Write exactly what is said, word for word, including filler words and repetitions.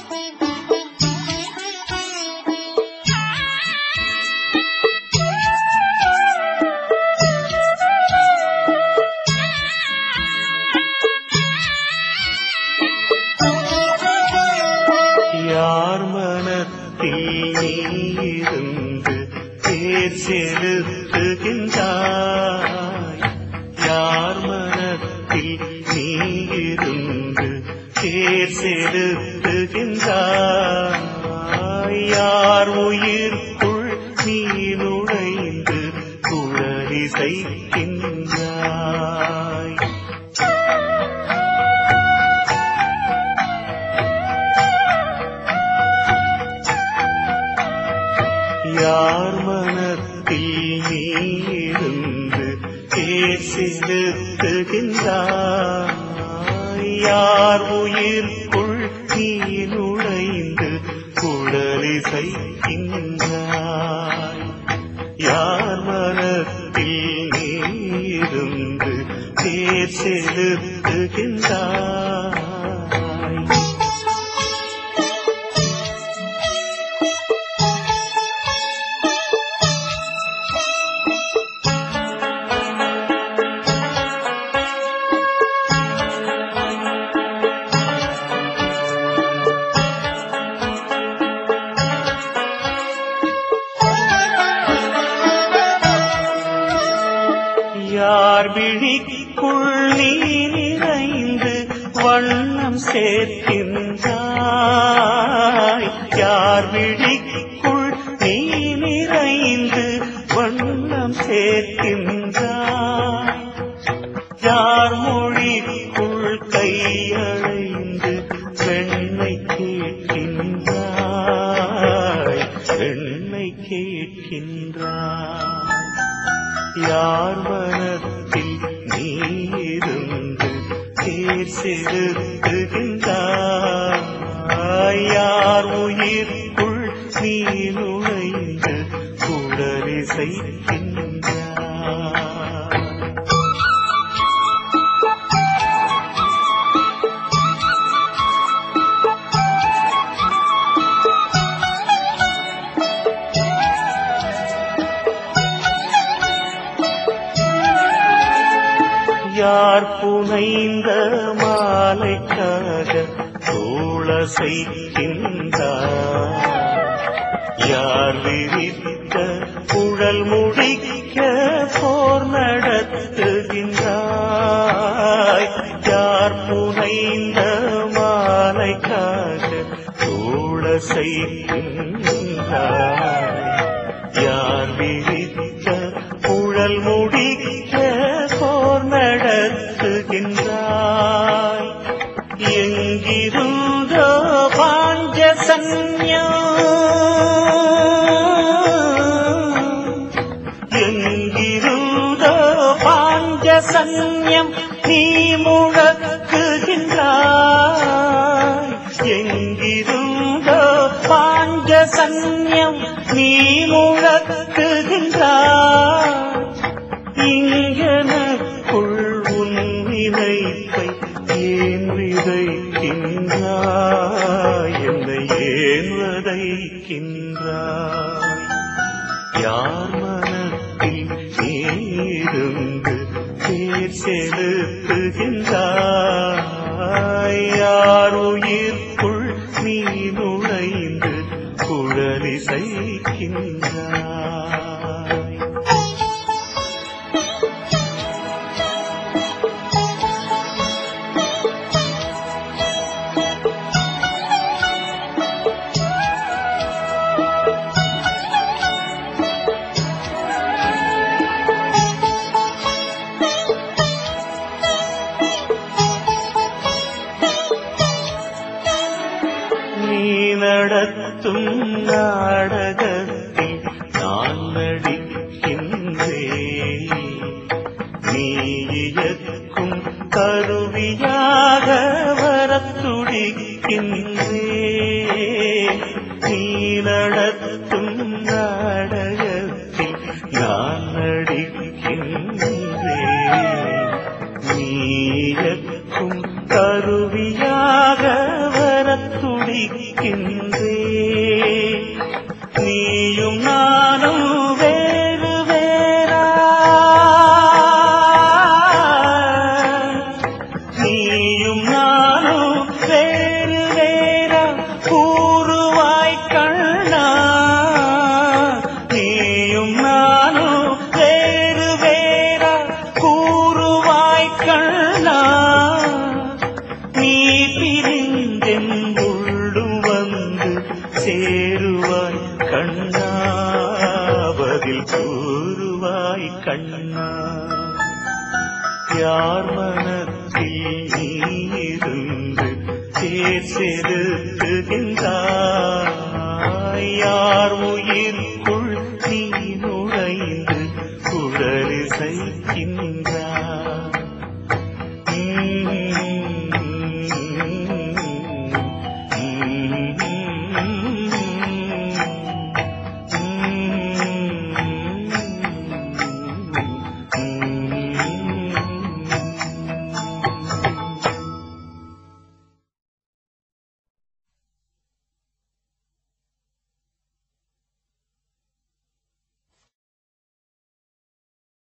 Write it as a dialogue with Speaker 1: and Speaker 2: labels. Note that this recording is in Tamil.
Speaker 1: யார் மனத்தில் நீ இருந்து தேர் செலுத்துகின்றாய், யார் மனத்தில் நீ இருந்து தேர் செலுத்துகின்றாய், யார் உயிர்க்குள் நீ நுழைந்து குழலிசைக்கின்றாய். யார் மனத்தில் நீ இருந்து தேர் செலுத்துகின்றாய், யார் உயிர்க்குள் நீ நுழைந்து குழலிசைக்கின்றாய். யார் மனத்தில் நீ இருந்து தேர் செலுத்துகின்றாய். யார் விழிக்குள் நீ நிறைந்து வண்ணம் சேர்க்கின்றாய், யார் விழிக்குள் நீ நிறைந்து வண்ணம் சேர்க்கின்றாய், யார் மொழிக்குள் கையழைந்து பெண்ணை கேட்கின்றாய், பெண்ணை கேட்கின்றாய். யார் மனத்தில் நீ இருந்து தேர் செலுத்துகின்றாய், யார் உயிர்க்குள் நீ நுழைந்து குழலிசைக்கின்றாய். யார் புனைந்த மாலைக்காக தோளசைக்கின்றாய், யார் விரித்த குழல் முடிக்க போர் நடத்துகின்றாய், யார் புனைந்த மாலைக்காக தோளசைக்கின்றாய், யார் விரித்த குழல் முடிக்க போர் நடத்துகின்றாய். எங்கிருந்தோ பாஞ்சசன்யம், எங்கிருந்தோ பாஞ்சசன்யம் நீ முழக்குகின்றாய், எங்கிருந்தோ பாஞ்சசன்யம் நீ முழக்குகின்றாய். இங்கனக்குள் உன் நினைப்பை ஏன் விதைக்கின்றாய், என்னை ஏன் விதைக்கின்றாய். யார் மனத்தில் நீ இருந்து தேர் செலுத்துகின்றாய், யார் உயிர்க்குள் நீ நுழைந்து குழலிசைக்கின்றாய். நீ நடத்தும் நாடகத்தில் நான் நடிக்கின்றேன், நீ இயக்கும் கருவியாக வரத் துடிக்கின்றேன். நீ நடத்தும் நாடகத்தில் நான் நடிக்கின்றேன், நீ இயக்கும் கருவியாக வரத் துடிக்கின்றேன். செதுக்குகின்றாய் யார் உயிர்க்குள்